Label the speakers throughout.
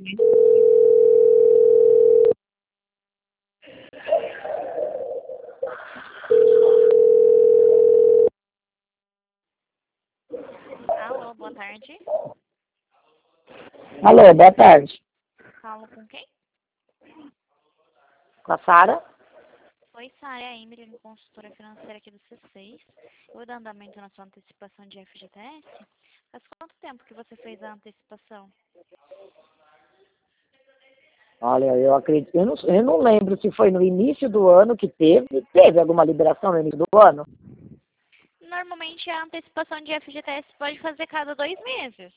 Speaker 1: Alô, boa tarde.
Speaker 2: Alô, boa tarde.
Speaker 1: Falo com quem?
Speaker 2: Com a Sara?
Speaker 1: Oi, Sara, é a Emily, consultora financeira aqui do C6. Eu vou dar andamento na sua antecipação de FGTS. Faz quanto tempo que você fez a antecipação?
Speaker 2: Olha, eu acredito, eu não lembro se foi no início do ano que teve alguma liberação no início do ano?
Speaker 1: Normalmente a antecipação de FGTS pode fazer cada 2 meses.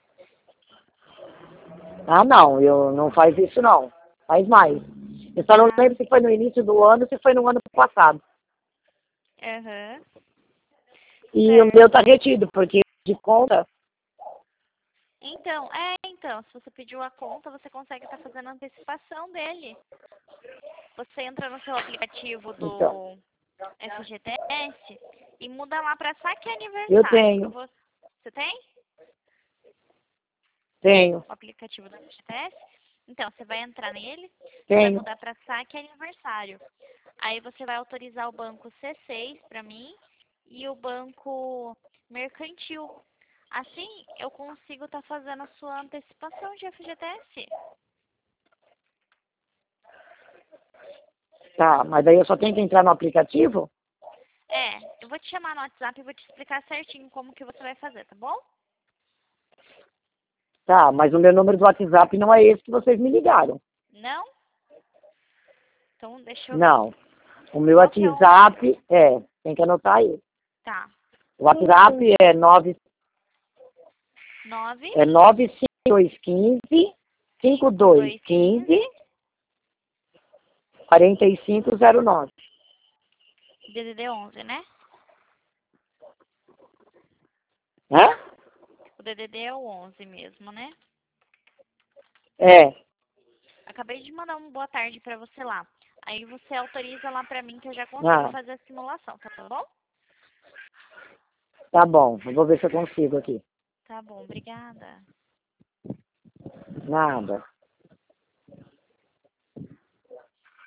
Speaker 2: Ah, não, eu não faz isso não. Faz mais. Eu só não lembro se
Speaker 1: Sim.
Speaker 2: foi no início do ano ou se foi no ano passado.
Speaker 1: Aham.
Speaker 2: E o meu tá
Speaker 1: Certo.
Speaker 2: retido, porque de conta,
Speaker 1: Então, se você pediu a conta, você consegue estar fazendo a antecipação dele. Você entra no seu aplicativo
Speaker 2: então,
Speaker 1: do FGTS e muda lá para saque
Speaker 2: eu
Speaker 1: aniversário.
Speaker 2: tenho,
Speaker 1: Você tem
Speaker 2: tenho,
Speaker 1: o aplicativo do FGTS? Então, você vai entrar nele, você vai
Speaker 2: tenho.
Speaker 1: mudar para saque aniversário. Aí você vai autorizar o banco C6 para mim e o banco mercantil. Assim, eu consigo estar fazendo a sua antecipação de FGTS.
Speaker 2: Tá, mas daí eu só tenho que entrar no aplicativo?
Speaker 1: Eu vou te chamar no WhatsApp e vou te explicar certinho como que você vai fazer, tá bom?
Speaker 2: Tá, mas o meu número do WhatsApp não é esse que vocês me ligaram.
Speaker 1: Não? Então, deixa eu ver.
Speaker 2: Não. O meu
Speaker 1: Qual que é o...
Speaker 2: WhatsApp tem que anotar aí.
Speaker 1: Tá.
Speaker 2: O WhatsApp é
Speaker 1: 9
Speaker 2: 95215
Speaker 1: 5215
Speaker 2: 5215 4509.
Speaker 1: DDD 11, né?
Speaker 2: Hã?
Speaker 1: O DDD é o 11 mesmo, né?
Speaker 2: É,
Speaker 1: Acabei de mandar uma boa tarde pra você lá. Aí você autoriza lá pra mim que eu já consigo
Speaker 2: ah,
Speaker 1: fazer a simulação, tá bom?
Speaker 2: tá bom. Eu vou ver se eu consigo aqui.
Speaker 1: Tá bom, obrigada.
Speaker 2: Nada.